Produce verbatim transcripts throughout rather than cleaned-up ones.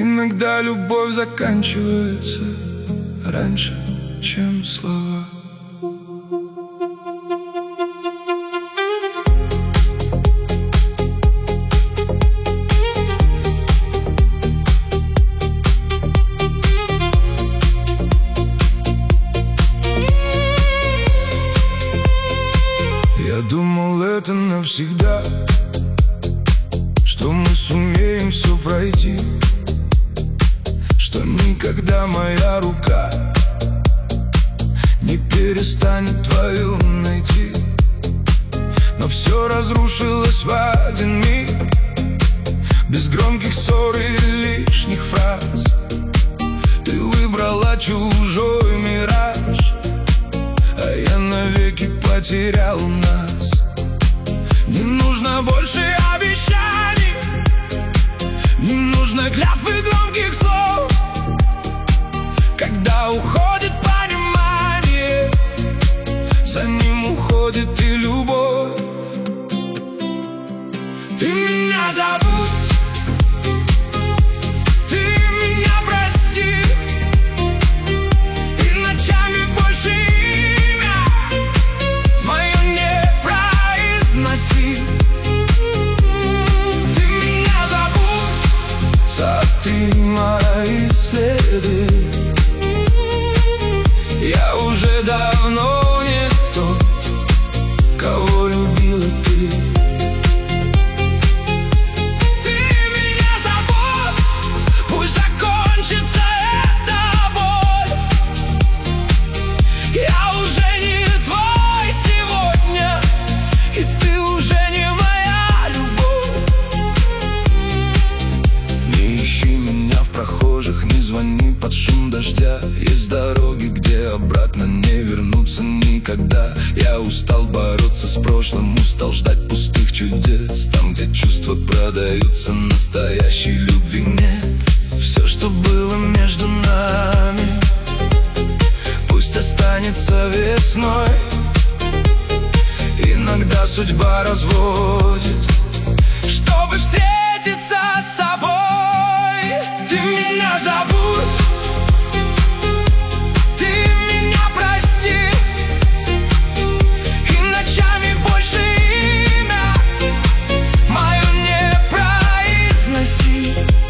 Иногда любовь заканчивается раньше, чем слова. Я думал, это навсегда, что мы сумеем все пройти, что никогда моя рука не перестанет твою найти. Но все разрушилось в один миг, без громких ссор и лишних фраз. Ты выбрала чужой мираж, а я навеки потерял нас. Не нужно больше обещаний, не нужно клятвы громких слов. Когда уходит понимание, за ним уходит и любовь. Ты меня забудь, ты меня прости, и ночами больше имя мое не произноси. Ты меня забудь, сотри мои следы. Я уже давно не тот, кого любила ты. Ты меня забудь, пусть закончится эта боль. Я уже не твой сегодня, и ты уже не моя любовь. Не ищи меня в прохожих, не звони под шум дождя. Есть дороги, где обратно не вернуться никогда. Я устал бороться с прошлым, устал ждать пустых чудес. Там, где чувства продаются, настоящей любви нет. Все, что было между нами, пусть останется весной. Иногда судьба разводит, чтобы встретиться с собой. Ты меня забудь, ты меня прости, и ночами больше имя мое не произноси.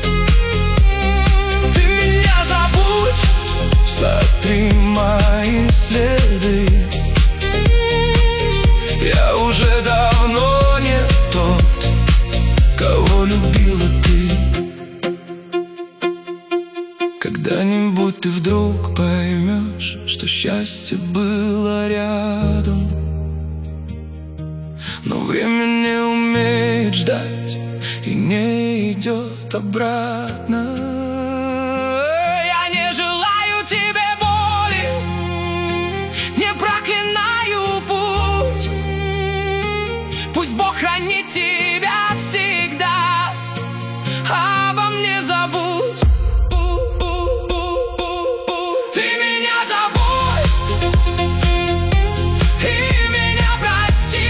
Ты меня забудь, сотри мои следы. Я уже давно не тот, кого любила ты. Когда-нибудь ты вдруг поймешь, что счастье было рядом, но время не умеет ждать и не идет обратно. Я не желаю тебе боли, не проклинаю путь. Пусть Бог хранит тебя всегда, обо мне забудь. Ты меня забудь, и меня прости.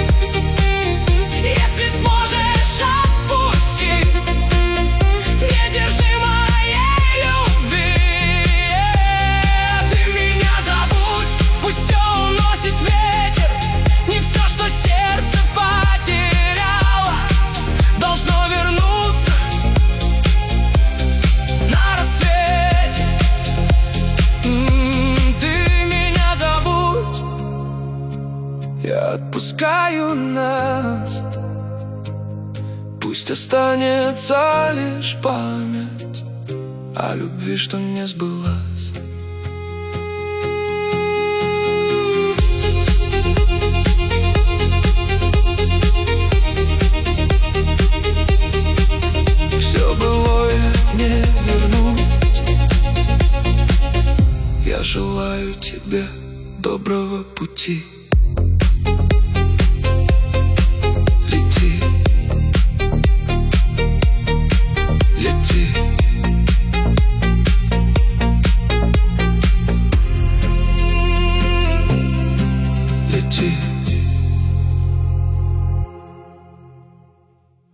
Если сможешь, отпусти, не держи моей любви. Ты меня забудь, пусть все уносит ветер. Не все, что сердце потеряло, должно вернуться на рассвете. М, Ты меня забудь, я отпускаю нас. Пусть останется лишь память о любви, что не сбылась. Все былое не вернуть. Я желаю тебе доброго пути. Лети, лети. Лети.